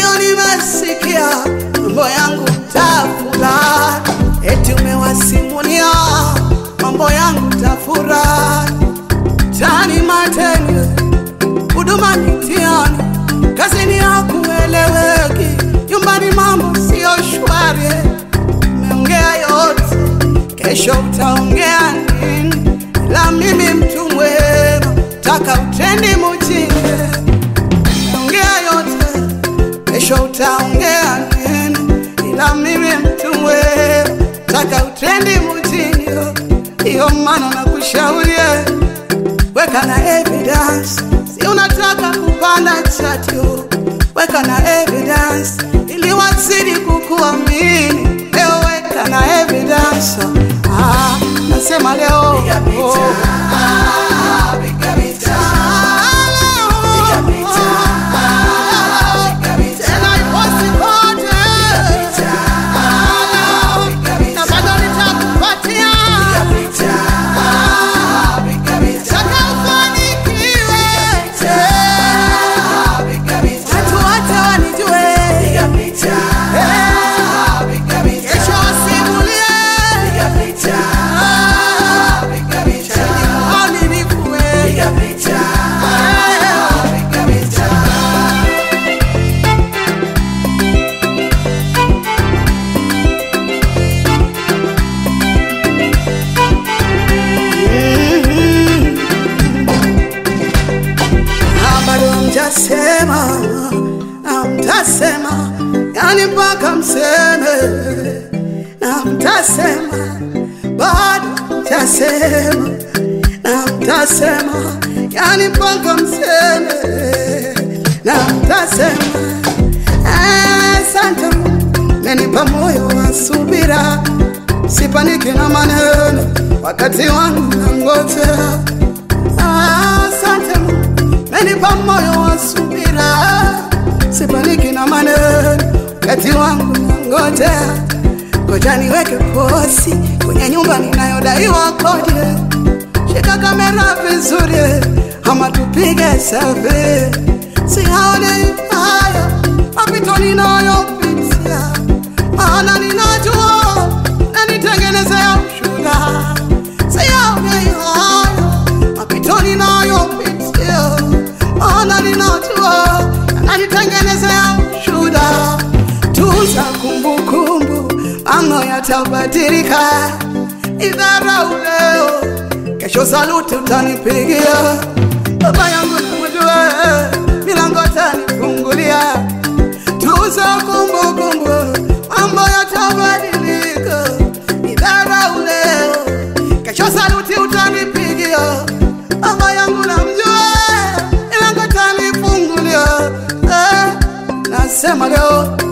Ndio nimesikia mambo yangu tafurahi, eti umewasimulia mambo yangu tafurahi. Tani mateni, huduma mitiani, kazini hakueleweki, nyumbani mambo sio shwari. Umeongea yote, kesho utaongea nini? La mimi mtu mwema, taka utendi mjini. Umeongea yote, kesho utaongea nini? La mimi mtu mwema, taka utendi mjini. Iyo maana nakushauri, weka na evidence. Si unataka kupanda chatio, weka na evidence ili wazidi kukuamini. Leo weka na evidence. Nasema leo piga picha, piga picha, piga picha, piga picha, tena iposti kote, piga picha, piga picha, na bado nitakupatia, piga picha, piga picha, taka ufanikiwe, piga picha, watu wote wanijue, piga picha, piga picha, kesho wasimulie, piga picha, piga picha, hadi nikue, piga picha, piga picha. Bado mtasema, mtasema, yani mpaka mseme, na mtasema, bado mtasema, na mtasema, yani mpaka mseme, na mtasema. Asante, mmenipa moyo wa subira, sipaniki na maneno, wakati wangu nangojea. Asante, mmenipa moyo wa subira, sipaniki na maneno, wakati wangu nangojea. Ngoja niweke posi kwenye nyumba ninayodaiwa kodi, shika kamera vizuri ama tupige selfie. Sihaone haya mapito ninayopitia, maana ninajua na nitengenezea ushuhuda. Sihaone haya mapito ninayopitia, maana ninajua na nitengenezea ushuhuda. Tunza kumbukumbu, mambo yatabadilika. Idharau leo, kesho saluti utanipigia. Baba yangu namjua, milango atanifungulia. Tunza kumbukumbu, mambo yatabadilika. Idharau leo, kesho saluti utanipigia. Baba yangu namjua, milango atanifungulia. Nasema leo